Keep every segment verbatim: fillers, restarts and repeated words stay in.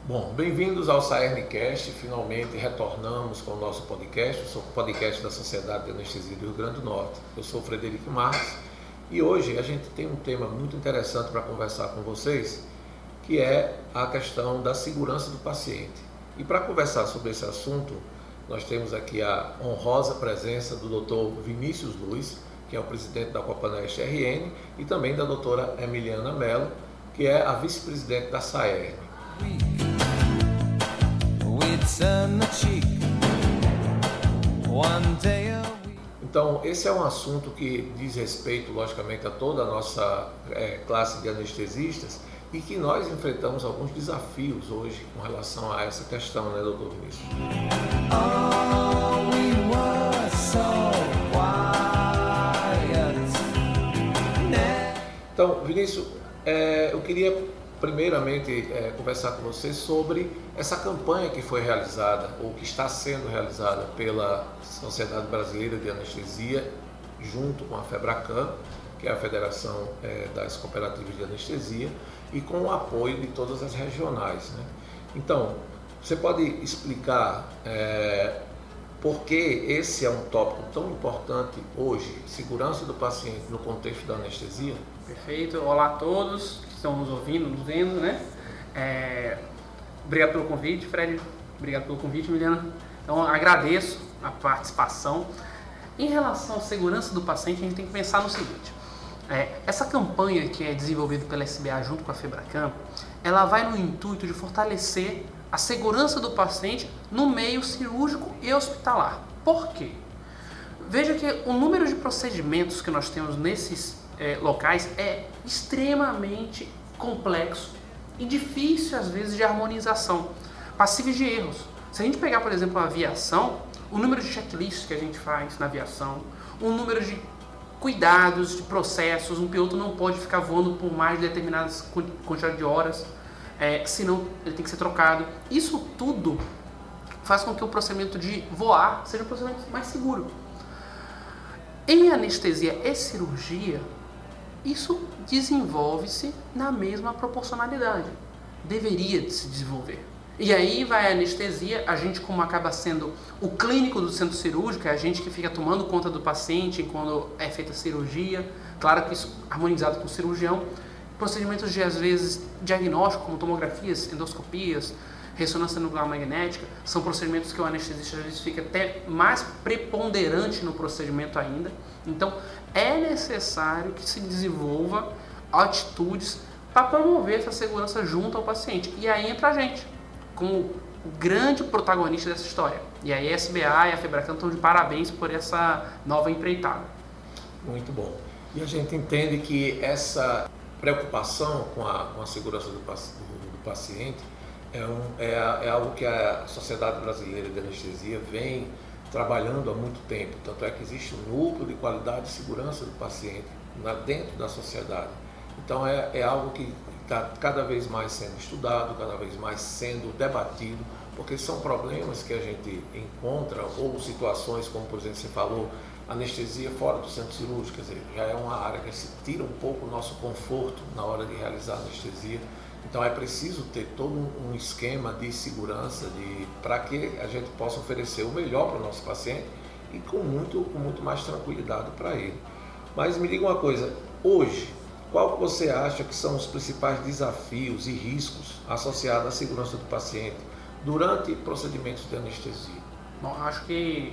Bom, bem-vindos ao SaerneCast. Finalmente retornamos com o nosso podcast, o podcast da Sociedade de Anestesia do Rio Grande do Norte. Eu sou o Frederico Marques e hoje a gente tem um tema muito interessante para conversar com vocês, que é a questão da segurança do paciente. E para conversar sobre esse assunto, nós temos aqui a honrosa presença do doutor Vinícius Luiz, que é o presidente da Copaneste R N, e também da doutora Emiliana Mello, que é a vice-presidente da Saerne. Então, esse é um assunto que diz respeito, logicamente, a toda a nossa é, classe de anestesistas e que nós enfrentamos alguns desafios hoje com relação a essa questão, né, doutor Vinícius? Oh, we were so quiet. Então, Vinícius, é, eu queria primeiramente é, conversar com você sobre essa campanha que foi realizada ou que está sendo realizada pela Sociedade Brasileira de Anestesia junto com a FEBRACAN, que é a Federação é, das Cooperativas de Anestesia, e com o apoio de todas as regionais, né? Então, você pode explicar é, por que esse é um tópico tão importante hoje, segurança do paciente no contexto da anestesia? Perfeito. Olá a todos que estão nos ouvindo, nos vendo, né? É, obrigado pelo convite, Fred. Obrigado pelo convite, Miliana. Então, agradeço a participação. Em relação à segurança do paciente, a gente tem que pensar no seguinte. É, essa campanha que é desenvolvida pela S B A junto com a FEBRACAN, ela vai no intuito de fortalecer a segurança do paciente no meio cirúrgico e hospitalar. Por quê? Veja que o número de procedimentos que nós temos nesses É, locais é extremamente complexo e difícil às vezes de harmonização, passíveis de erros. Se a gente pegar, por exemplo, a aviação, o número de checklists que a gente faz na aviação, o número de cuidados, de processos, um piloto não pode ficar voando por mais de determinadas quantidade de horas, é, senão ele tem que ser trocado. Isso tudo faz com que o procedimento de voar seja um procedimento mais seguro. Em anestesia e cirurgia, isso desenvolve-se na mesma proporcionalidade. Deveria se desenvolver. E aí vai a anestesia, a gente como acaba sendo o clínico do centro cirúrgico, é a gente que fica tomando conta do paciente quando é feita a cirurgia, claro que isso harmonizado com o cirurgião. Procedimentos de, às vezes, diagnóstico, como tomografias, endoscopias, ressonância nuclear magnética, são procedimentos que o anestesista às vezes fica até mais preponderante no procedimento ainda. Então, é necessário que se desenvolva atitudes para promover essa segurança junto ao paciente. E aí entra a gente, como o grande protagonista dessa história. E aí a S B A e a FEBRACAN estão de parabéns por essa nova empreitada. Muito bom. E a gente entende que essa preocupação com a, com a segurança do, do, do paciente É, um, é, é algo que a Sociedade Brasileira de Anestesia vem trabalhando há muito tempo. Tanto é que existe um núcleo de qualidade e segurança do paciente na, dentro da sociedade. Então é, é algo que está cada vez mais sendo estudado, cada vez mais sendo debatido, porque são problemas que a gente encontra, ou situações como, por exemplo, você falou, anestesia fora do centro cirúrgico, quer dizer, já é uma área que se tira um pouco o nosso conforto na hora de realizar a anestesia. Então é preciso ter todo um esquema de segurança de, para que a gente possa oferecer o melhor para o nosso paciente e com muito, com muito mais tranquilidade para ele. Mas me diga uma coisa, hoje, qual que você acha que são os principais desafios e riscos associados à segurança do paciente durante procedimentos de anestesia? Bom, acho que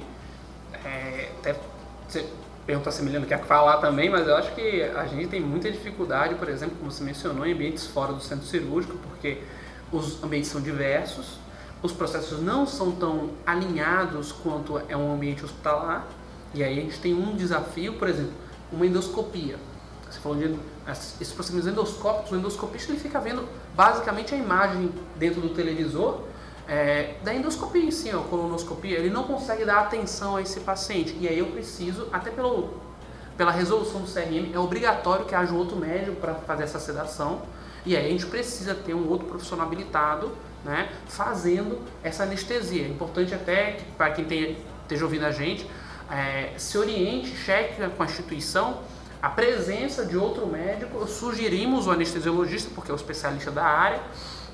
é, até você perguntou se a Emiliana quer falar também, mas eu acho que a gente tem muita dificuldade, por exemplo, como você mencionou, em ambientes fora do centro cirúrgico, porque os ambientes são diversos, os processos não são tão alinhados quanto é um ambiente hospitalar, e aí a gente tem um desafio, por exemplo, uma endoscopia. Você falou de esses procedimentos endoscópicos, o endoscopista ele fica vendo basicamente a imagem dentro do televisor, É, da endoscopia em si, a colonoscopia, ele não consegue dar atenção a esse paciente. E aí eu preciso, até pelo, pela resolução do C R M, é obrigatório que haja um outro médico para fazer essa sedação. E aí a gente precisa ter um outro profissional habilitado, né, fazendo essa anestesia. É importante até que, para quem tem, esteja ouvindo a gente, é, se oriente, cheque com a instituição a presença de outro médico. Sugerimos o anestesiologista, porque é o especialista da área,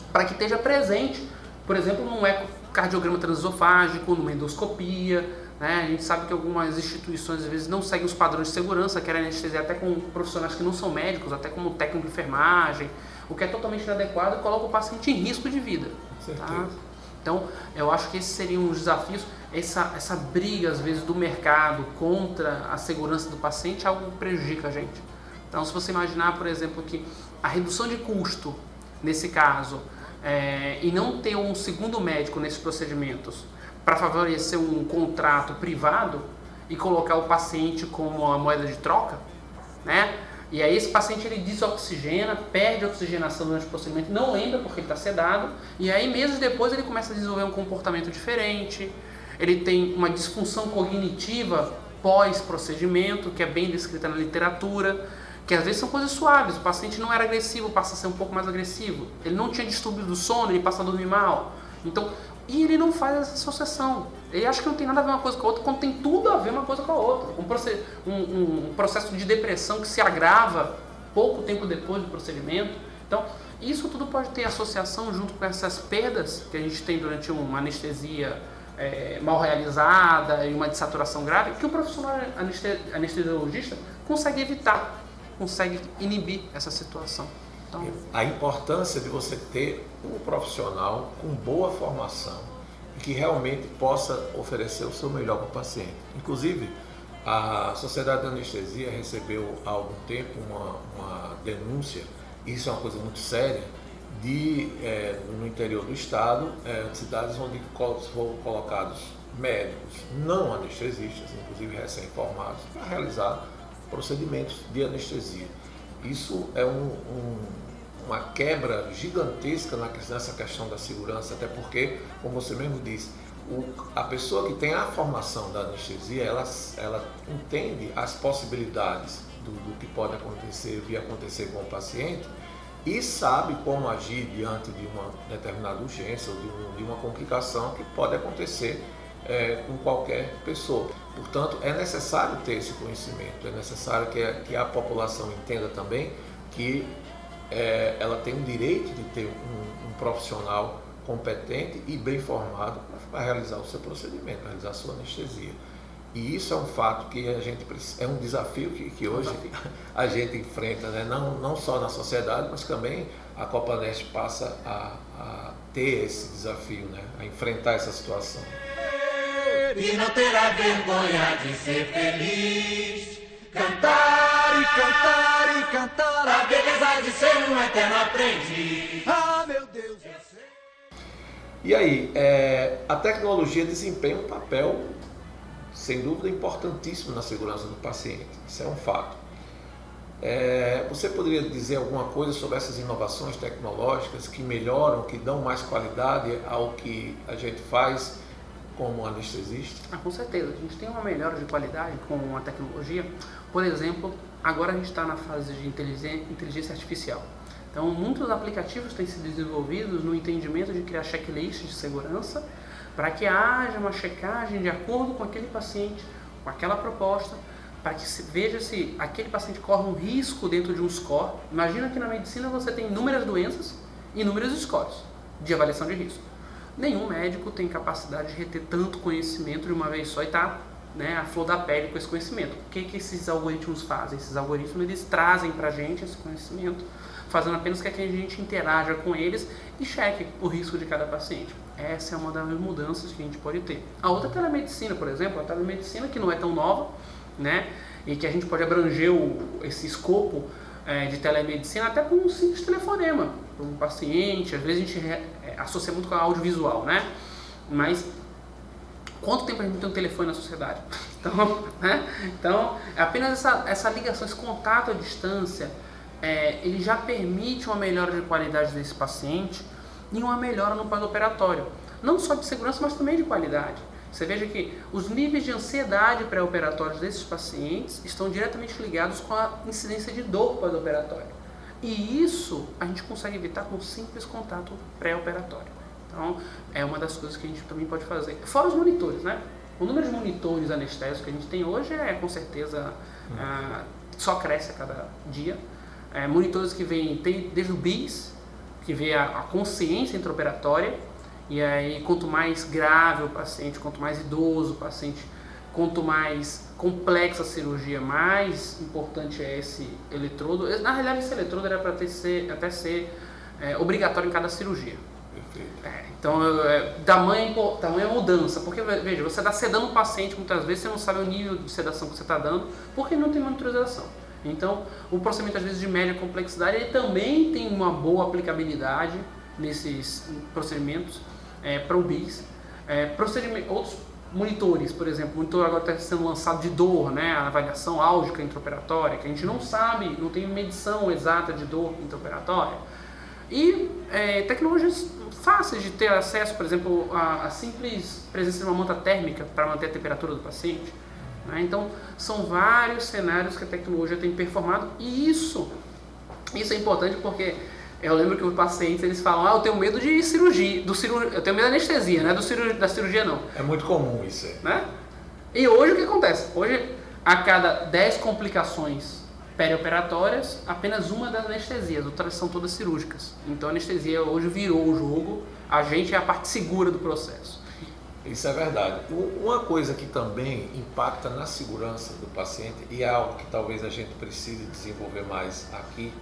para que esteja presente, por exemplo, num ecocardiograma transesofágico, numa endoscopia, né? A gente sabe que algumas instituições às vezes não seguem os padrões de segurança, querem anestesia até com profissionais que não são médicos, até como técnico de enfermagem, o que é totalmente inadequado e coloca o paciente em risco de vida. Tá? Então, eu acho que esses seriam os desafios. Essa, essa briga, às vezes, do mercado contra a segurança do paciente é algo que prejudica a gente. Então, se você imaginar, por exemplo, que a redução de custo, nesse caso, é, e não ter um segundo médico nesses procedimentos para favorecer um contrato privado e colocar o paciente como uma moeda de troca, né? E aí esse paciente ele desoxigena, perde a oxigenação durante o procedimento, não lembra porque ele está sedado, e aí meses depois ele começa a desenvolver um comportamento diferente, ele tem uma disfunção cognitiva pós-procedimento, que é bem descrita na literatura, que às vezes são coisas suaves, o paciente não era agressivo, passa a ser um pouco mais agressivo, ele não tinha distúrbio do sono, ele passa a dormir mal, então, e ele não faz essa associação. Ele acha que não tem nada a ver uma coisa com a outra, quando tem tudo a ver uma coisa com a outra. Um, process, um, um processo de depressão que se agrava pouco tempo depois do procedimento. Então, isso tudo pode ter associação junto com essas perdas que a gente tem durante uma anestesia é, mal realizada e uma dessaturação grave, que o profissional anestesiologista consegue evitar, consegue inibir essa situação. Então, a importância de você ter um profissional com boa formação e que realmente possa oferecer o seu melhor para o paciente. Inclusive, a Sociedade de Anestesia recebeu há algum tempo uma, uma denúncia, isso é uma coisa muito séria, de, é, no interior do estado, é, cidades onde foram colocados médicos não anestesistas, inclusive recém-formados, para realizar procedimentos de anestesia. Isso é um, um, uma quebra gigantesca nessa questão da segurança, até porque, como você mesmo disse, o, a pessoa que tem a formação da anestesia, ela, ela entende as possibilidades do, do que pode acontecer, vir acontecer com o paciente e sabe como agir diante de uma determinada urgência ou de, um, de uma complicação que pode acontecer é, com qualquer pessoa. Portanto, é necessário ter esse conhecimento, é necessário que a, que a população entenda também que é, ela tem o direito de ter um, um profissional competente e bem formado para realizar o seu procedimento, para realizar a sua anestesia. E isso é um fato que a gente é um desafio que, que hoje a gente enfrenta, né? não, não só na sociedade, mas também a Copanest passa a, a ter esse desafio, né? A enfrentar essa situação. E não terá vergonha de ser feliz, cantar e cantar e cantar a beleza de ser um eterno aprendiz. Ah, meu Deus, eu sei. E aí, é, a tecnologia desempenha um papel, sem dúvida, importantíssimo na segurança do paciente, isso é um fato. É, você poderia dizer alguma coisa sobre essas inovações tecnológicas que melhoram, que dão mais qualidade ao que a gente faz como anestesista? Ah, com certeza, a gente tem uma melhora de qualidade com a tecnologia. Por exemplo, agora a gente está na fase de inteligência artificial. Então, muitos aplicativos têm sido desenvolvidos no entendimento de criar checklists de segurança para que haja uma checagem de acordo com aquele paciente, com aquela proposta, para que se veja se aquele paciente corre um risco dentro de um score. Imagina que na medicina você tem inúmeras doenças e inúmeros scores de avaliação de risco. Nenhum médico tem capacidade de reter tanto conhecimento de uma vez só e tá, né, a flor da pele com esse conhecimento. O que, que esses algoritmos fazem? Esses algoritmos eles trazem para a gente esse conhecimento, fazendo apenas que a gente interaja com eles e cheque o risco de cada paciente. Essa é uma das mudanças que a gente pode ter. A outra é a telemedicina, por exemplo, a telemedicina que não é tão nova, né, e que a gente pode abranger o, esse escopo é, de telemedicina até com um simples telefonema para um paciente. Às vezes a gente re, é, associa muito com a audiovisual, né? Mas quanto tempo a gente tem um telefone na sociedade? Então, né? Então apenas essa, essa ligação, esse contato à distância, é, ele já permite uma melhora de qualidade desse paciente e uma melhora no pós-operatório. Não só de segurança, mas também de qualidade. Você veja que os níveis de ansiedade pré-operatórios desses pacientes estão diretamente ligados com a incidência de dor pós-operatória. E isso a gente consegue evitar com um simples contato pré-operatório. Então, é uma das coisas que a gente também pode fazer. Fora os monitores, né? O número de monitores anestésicos que a gente tem hoje é, com certeza, hum. ah, só cresce a cada dia. É, monitores que vêm desde o B I S, que vê a, a consciência intraoperatória, e aí quanto mais grave o paciente, quanto mais idoso o paciente, quanto mais complexa a cirurgia, mais importante é esse eletrodo. Na realidade, esse eletrodo era para ser, até ser é, obrigatório em cada cirurgia. É, então, é, tamanha, tamanha mudança, porque veja, você está sedando o paciente muitas vezes, você não sabe o nível de sedação que você está dando, porque não tem monitorização. Então, o procedimento às vezes de média complexidade, ele também tem uma boa aplicabilidade nesses procedimentos é, para o B I S. É, procedimento, outros monitores, por exemplo, o monitor agora está sendo lançado de dor, né, a avaliação álgica intraoperatória, que a gente não sabe, não tem medição exata de dor intraoperatória. E é, tecnologias fáceis de ter acesso, por exemplo, a, a simples presença de uma manta térmica para manter a temperatura do paciente. Né? Então, são vários cenários que a tecnologia tem performado, e isso, isso é importante porque eu lembro que os pacientes eles falam, ah, eu tenho medo de cirurgia, do cirurgia, eu tenho medo da anestesia, né? Do cirurgia, da cirurgia não. É muito comum isso aí. Né? E hoje o que acontece? Hoje, a cada dez complicações perioperatórias, apenas uma das anestesias, outras são todas cirúrgicas. Então a anestesia hoje virou o jogo, a gente é a parte segura do processo. Isso é verdade. Uma coisa que também impacta na segurança do paciente, e é algo que talvez a gente precise desenvolver mais aqui,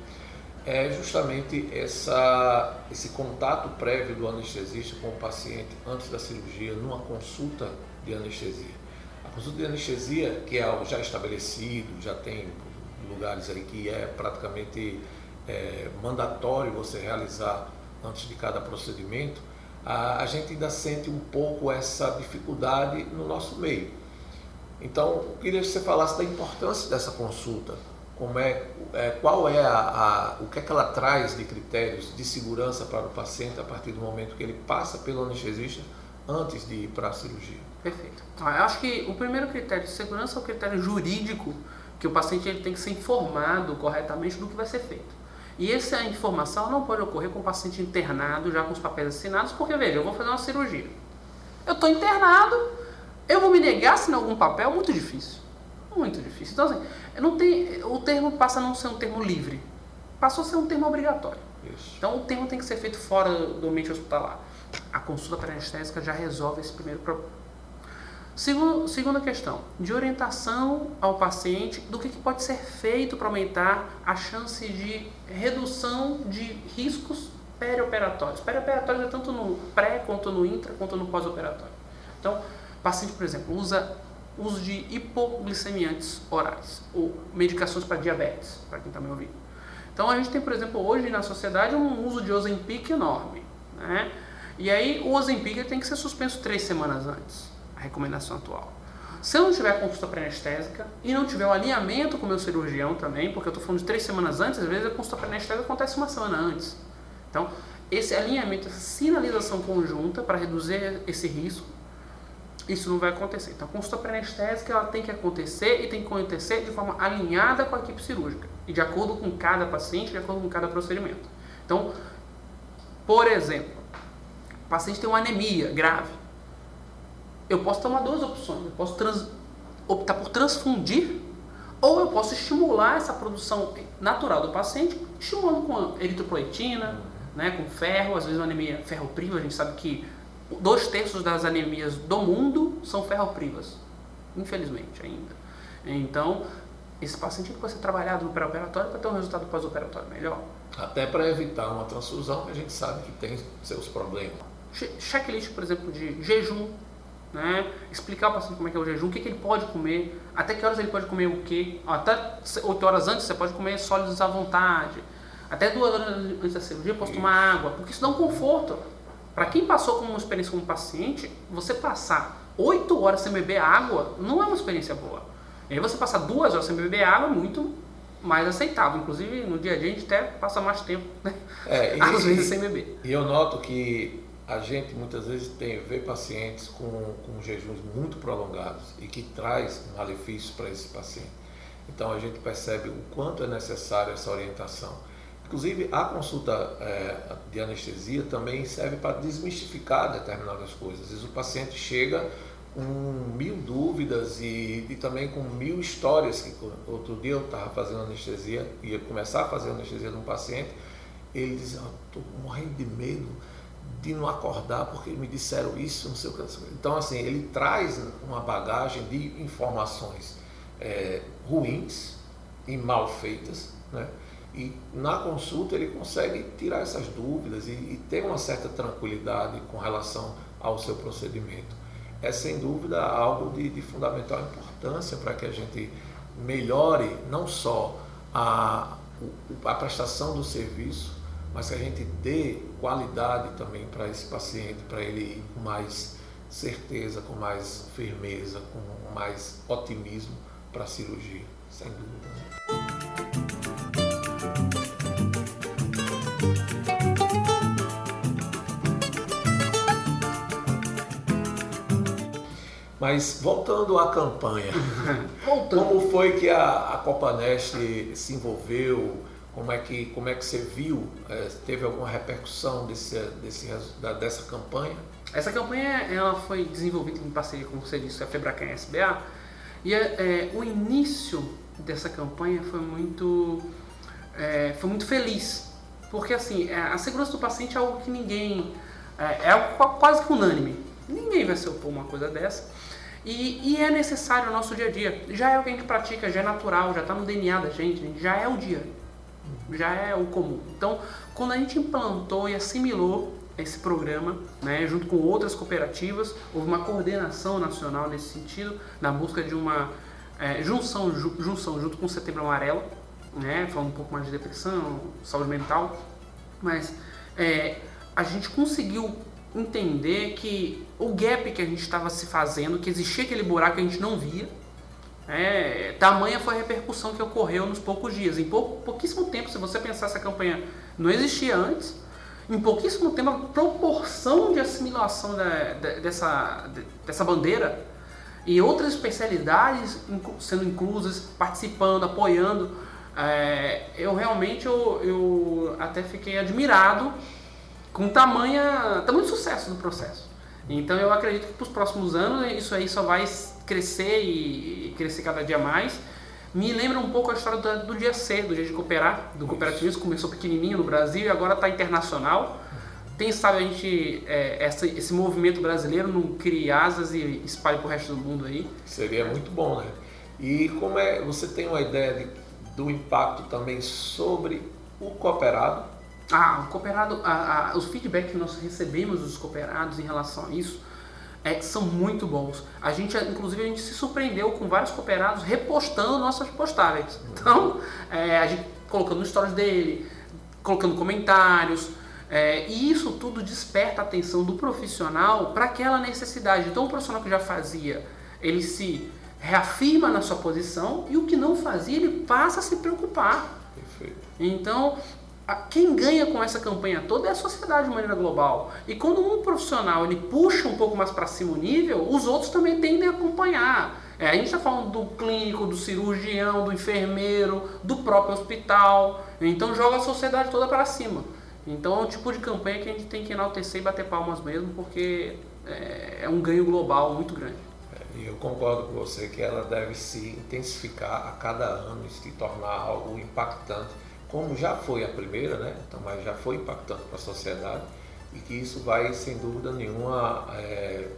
é justamente essa, esse contato prévio do anestesista com o paciente antes da cirurgia, numa consulta de anestesia. A consulta de anestesia, que é algo já estabelecido, já tem lugares aí que é praticamente é, mandatório você realizar antes de cada procedimento, a, a gente ainda sente um pouco essa dificuldade no nosso meio. Então, eu queria que você falasse da importância dessa consulta, como é, é, qual é a, a, o que é que ela traz de critérios de segurança para o paciente a partir do momento que ele passa pelo anestesista antes de ir para a cirurgia. Perfeito. Eu acho que o primeiro critério de segurança é o critério jurídico, que o paciente ele tem que ser informado corretamente do que vai ser feito. E essa informação não pode ocorrer com o paciente internado, já com os papéis assinados, porque, veja, eu vou fazer uma cirurgia. Eu estou internado, eu vou me negar a assinar algum papel? Muito difícil. Muito difícil. Então, assim, não tem, o termo passa a não ser um termo livre, passou a ser um termo obrigatório. Isso. Então, o termo tem que ser feito fora do ambiente hospitalar. A consulta pré-anestésica já resolve esse primeiro problema. Segundo, segunda questão, de orientação ao paciente do que, que pode ser feito para aumentar a chance de redução de riscos perioperatórios. Perioperatórios é tanto no pré, quanto no intra, quanto no pós-operatório. Então, o paciente, por exemplo, usa uso de hipoglicemiantes orais ou medicações para diabetes, para quem está me ouvindo. Então, a gente tem, por exemplo, hoje na sociedade um uso de Ozempic enorme, né? E aí, o Ozempic tem que ser suspenso três semanas antes. A recomendação atual. Se eu não tiver a consulta pré-anestésica e não tiver o alinhamento com o meu cirurgião também, porque eu estou falando de três semanas antes, às vezes a consulta pré-anestésica acontece uma semana antes. Então, esse alinhamento, essa sinalização conjunta para reduzir esse risco, isso não vai acontecer. Então, a consulta pré-anestésica ela tem que acontecer e tem que acontecer de forma alinhada com a equipe cirúrgica e de acordo com cada paciente, de acordo com cada procedimento. Então, por exemplo, o paciente tem uma anemia grave. Eu posso tomar duas opções, eu posso trans, optar por transfundir ou eu posso estimular essa produção natural do paciente, estimulando com eritropoetina, né, com ferro, às vezes uma anemia ferropriva, a gente sabe que dois terços das anemias do mundo são ferroprivas, infelizmente ainda. Então, esse paciente tem que ser trabalhado no pré-operatório para ter um resultado pós-operatório melhor. Até para evitar uma transfusão, que a gente sabe que tem seus problemas. Checklist, por exemplo, de jejum, né? Explicar ao paciente como é que é o jejum, o que, que ele pode comer, até que horas ele pode comer o quê. Até oito horas antes você pode comer sólidos à vontade, até duas horas antes da cirurgia pode tomar água, porque isso dá um conforto. Para quem passou com uma experiência como paciente, você passar oito horas sem beber água não é uma experiência boa. E aí você passar duas horas sem beber água é muito mais aceitável. Inclusive no dia a dia a gente até passa mais tempo, né? É, e, às vezes sem beber. E eu noto que a gente muitas vezes tem vê pacientes com, com jejuns muito prolongados e que traz malefícios para esse paciente. Então a gente percebe o quanto é necessária essa orientação. Inclusive a consulta é, de anestesia também serve para desmistificar determinadas coisas. Às vezes o paciente chega com mil dúvidas e, e também com mil histórias. Que outro dia eu estava fazendo anestesia, ia começar a fazer anestesia de um paciente ele diz, ah, estou morrendo de medo de não acordar porque me disseram isso, não sei o que. Então, assim, ele traz uma bagagem de informações é, ruins e mal feitas, né? E na consulta ele consegue tirar essas dúvidas e, e ter uma certa tranquilidade com relação ao seu procedimento. É sem dúvida algo de, de fundamental importância para que a gente melhore não só a, a prestação do serviço, mas que a gente dê qualidade também para esse paciente, para ele ir com mais certeza, com mais firmeza, com mais otimismo para a cirurgia, sem dúvida. Mas voltando à campanha, voltando. Como foi que a, a Copanest se envolveu? Como é que, como é que você viu? É, teve alguma repercussão desse, desse, da, dessa campanha? Essa campanha ela foi desenvolvida em parceria, como você disse, a Febracan e a S B A. E é, o início dessa campanha foi muito, é, foi muito feliz. Porque assim, a segurança do paciente é algo que ninguém... É, é algo quase que unânime. Ninguém vai se opor a uma coisa dessa. E, e é necessário no nosso dia a dia. Já é o que a gente pratica, já é natural, já está no D N A da gente, já é o dia, já é o comum. Então, quando a gente implantou e assimilou esse programa, né, junto com outras cooperativas, houve uma coordenação nacional nesse sentido, na busca de uma é, junção, ju, junção junto com o Setembro Amarelo, né, falando um pouco mais de depressão, saúde mental, mas é, a gente conseguiu entender que o gap que a gente estava se fazendo, que existia aquele buraco que a gente não via, é, tamanha foi a repercussão que ocorreu nos poucos dias. Em pou, pouquíssimo tempo, se você pensar, essa campanha não existia antes, em pouquíssimo tempo a proporção de assimilação da, da, dessa, dessa bandeira e outras especialidades sendo inclusas, participando, apoiando, é, eu realmente eu, eu até fiquei admirado com tamanha, tamanho sucesso do processo. Então eu acredito que para os próximos anos isso aí só vai crescer e crescer cada dia mais. Me lembra um pouco a história do, do dia C, do dia de cooperar, do cooperativismo, começou pequenininho no Brasil e agora está internacional. Quem sabe a gente, é, essa, esse movimento brasileiro não crie asas e espalhe para o resto do mundo aí. Seria muito bom, né? E como é, você tem uma ideia de, do impacto também sobre o cooperado? Ah, o cooperado, a, a, os feedbacks que nós recebemos dos cooperados em relação a isso é, são muito bons. A gente, inclusive, a gente se surpreendeu com vários cooperados repostando nossas postagens. Então, é, a gente colocando stories dele, colocando comentários, é, e isso tudo desperta a atenção do profissional para aquela necessidade. Então, o profissional que já fazia, ele se reafirma na sua posição e o que não fazia, ele passa a se preocupar. Perfeito. Então, quem ganha com essa campanha toda é a sociedade de maneira global. E quando um profissional ele puxa um pouco mais para cima o nível, os outros também tendem a acompanhar. É, a gente está falando do clínico, do cirurgião, do enfermeiro, do próprio hospital. Então joga a sociedade toda para cima. Então é um tipo de campanha que a gente tem que enaltecer e bater palmas mesmo, porque é, é um ganho global muito grande. E eu concordo com você que ela deve se intensificar a cada ano e se tornar algo impactante, como já foi a primeira, né? Então, mas já foi impactante para a sociedade e que isso vai, sem dúvida nenhuma, é,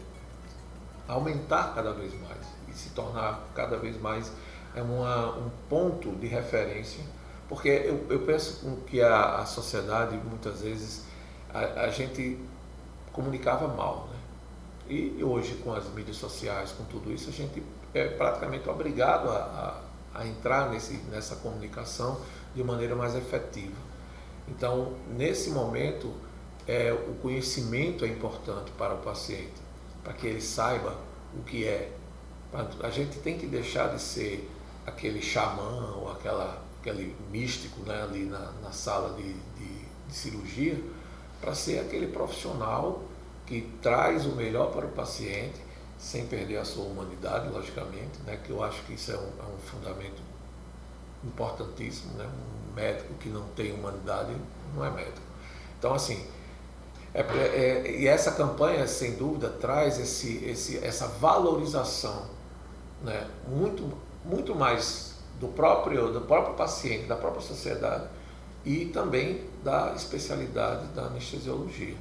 aumentar cada vez mais e se tornar cada vez mais uma, um ponto de referência, porque eu, eu penso que a, a sociedade, muitas vezes, a, a gente comunicava mal, né? E hoje, com as mídias sociais, com tudo isso, a gente é praticamente obrigado a, a, a entrar nesse, nessa comunicação de maneira mais efetiva. Então, nesse momento, é, o conhecimento é importante para o paciente, para que ele saiba o que é. A gente tem que deixar de ser aquele xamã ou aquela, aquele místico, né, ali na, na sala de, de, de cirurgia, para ser aquele profissional que traz o melhor para o paciente, sem perder a sua humanidade, logicamente, né, que eu acho que isso é um, é um fundamento importantíssimo, né? Um médico que não tem humanidade não é médico. Então, assim, é, é, e essa campanha, sem dúvida, traz esse, esse, essa valorização, né? muito, muito mais do próprio, do próprio paciente, da própria sociedade e também da especialidade da anestesiologia.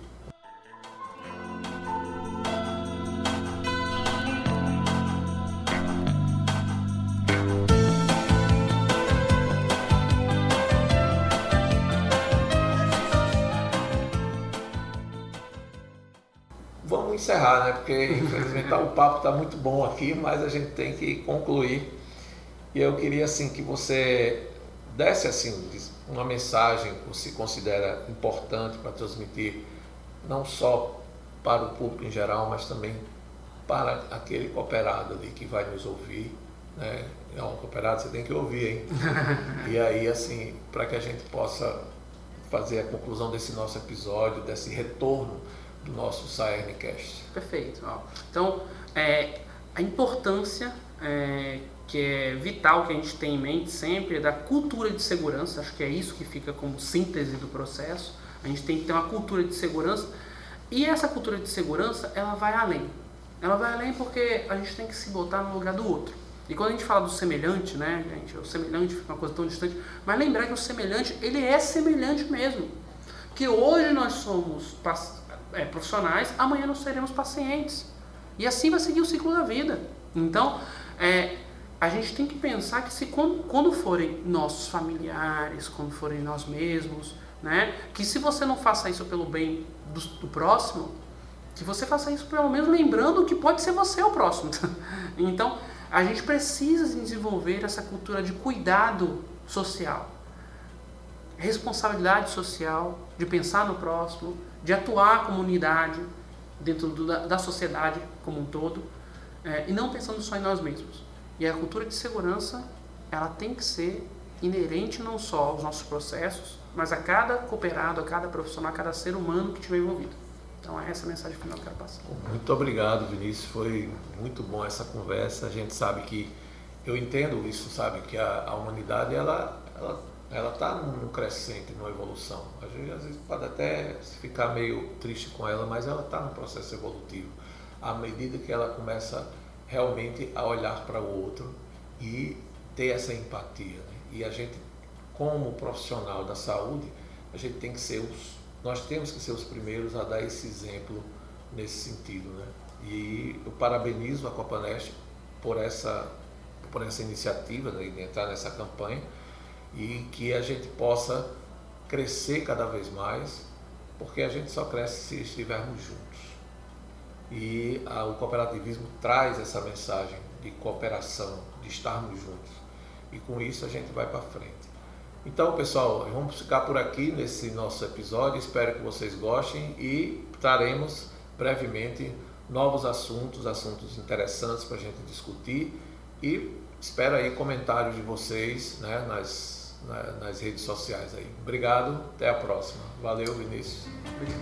Vamos encerrar, né? Porque infelizmente o papo está muito bom aqui, mas a gente tem que concluir. E eu queria assim que você desse assim uma mensagem que você considera importante para transmitir não só para o público em geral, mas também para aquele cooperado ali que vai nos ouvir, né? É um cooperado, você tem que ouvir, hein? E aí assim, para que a gente possa fazer a conclusão desse nosso episódio, desse retorno do nosso SAERNcast. Perfeito. Ó. Então, é, a importância é, que é vital que a gente tem em mente sempre é da cultura de segurança. Acho que é isso que fica como síntese do processo. A gente tem que ter uma cultura de segurança e essa cultura de segurança, ela vai além. Ela vai além porque a gente tem que se botar no lugar do outro. E quando a gente fala do semelhante, né, gente, o semelhante fica uma coisa tão distante, mas lembrar que o semelhante, ele é semelhante mesmo. Que hoje nós somos É, profissionais, amanhã nós seremos pacientes. E assim vai seguir o ciclo da vida. Então, é, a gente tem que pensar que se quando, quando forem nossos familiares, quando forem nós mesmos, né, que se você não faça isso pelo bem do, do próximo, que você faça isso pelo menos lembrando que pode ser você o próximo. Então, a gente precisa desenvolver essa cultura de cuidado social, responsabilidade social, de pensar no próximo, de atuar a comunidade dentro do, da, da sociedade como um todo, é, e não pensando só em nós mesmos. E a cultura de segurança, ela tem que ser inerente não só aos nossos processos, mas a cada cooperado, a cada profissional, a cada ser humano que estiver envolvido. Então é essa a mensagem final que eu quero passar. Muito obrigado, Vinícius, foi muito bom essa conversa. A gente sabe que, eu entendo isso, sabe, que a, a humanidade, ela... ela ela está num crescente, numa evolução. A gente às vezes pode até ficar meio triste com ela, mas ela está num processo evolutivo. À medida que ela começa realmente a olhar para o outro e ter essa empatia, né? E a gente, como profissional da saúde, a gente tem que ser os, nós temos que ser os primeiros a dar esse exemplo nesse sentido, né? E eu parabenizo a Copanest por essa, por essa iniciativa, né, de entrar nessa campanha, e que a gente possa crescer cada vez mais, porque a gente só cresce se estivermos juntos. E a, o cooperativismo traz essa mensagem de cooperação, de estarmos juntos. E com isso a gente vai para frente. Então, pessoal, vamos ficar por aqui nesse nosso episódio. Espero que vocês gostem e traremos brevemente novos assuntos, assuntos interessantes para a gente discutir. E espero aí comentários de vocês, né, nas nas redes sociais aí. Obrigado, até a próxima. Valeu, Vinícius. Obrigado.